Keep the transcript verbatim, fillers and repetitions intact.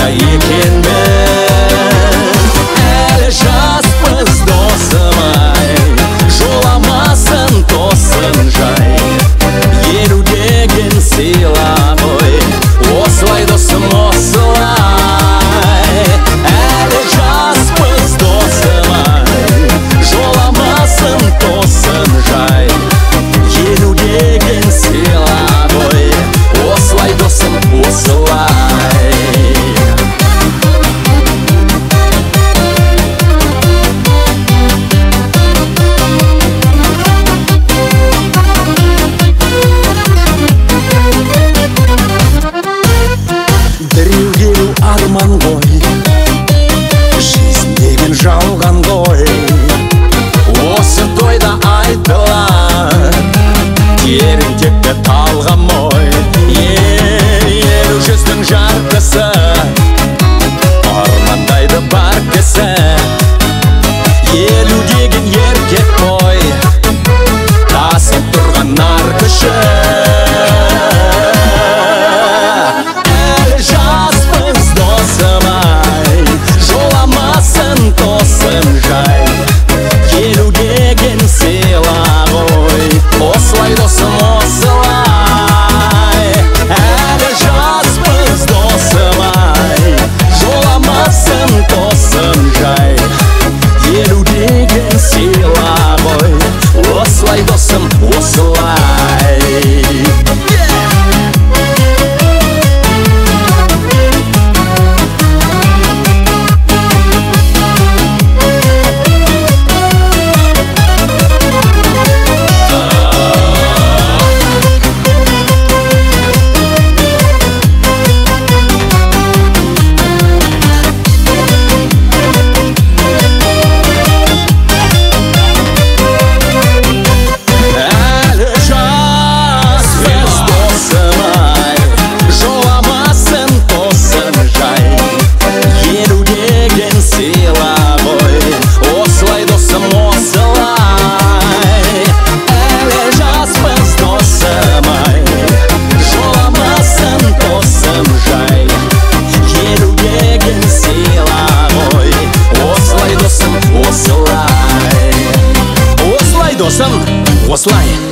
екенмін. Әлі жаспыз досым-ай, жоламасын тосын жай. Елу деген сыйла ғой, осылай досым, осылай. Әлі жаспыз досым-ай, жоламасын тосын жай. Елу деген сыйла ғой, осылай досым, осылай. Біреу келу арман ғой, жизнь деген жалған ғой. Осы тойда айтылар, терін-текті талғам ой. Елу жүздің жарқысы, армандайды бар кісі. Елу деген еркек қой, тасып тұрған нар күші. Елу деген сыйла ғой, осылай досым, осылай. Әлі жаспыз досым-ай, жоламасын тосын жай. Елу деген сыйла ғой, осылай досым, осылай. Осылай,